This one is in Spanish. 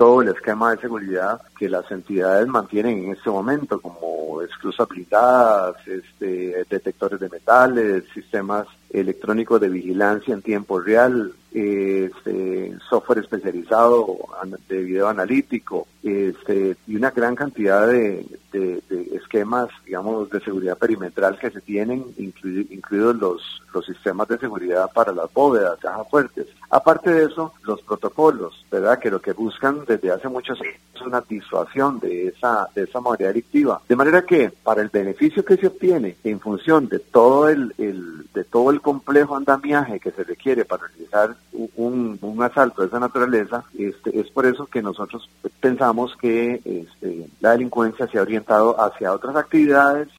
todo el esquema de seguridad que las entidades mantienen en este momento, como esclusas blindadas, detectores de metales, sistemas electrónicos de vigilancia en tiempo real, software especializado de video analítico, y una gran cantidad de esquemas, digamos, de seguridad perimetral que se tienen, incluidos los sistemas de seguridad para las bóvedas, cajas fuertes. Aparte de eso, los protocolos, ¿verdad?, que lo que buscan desde hace muchos años es una disuasión de esa modalidad delictiva. De manera que, para el beneficio que se obtiene en función de todo el complejo andamiaje que se requiere para realizar un asalto de esa naturaleza, es por eso que nosotros pensamos que la delincuencia se ha orientado hacia otras actividades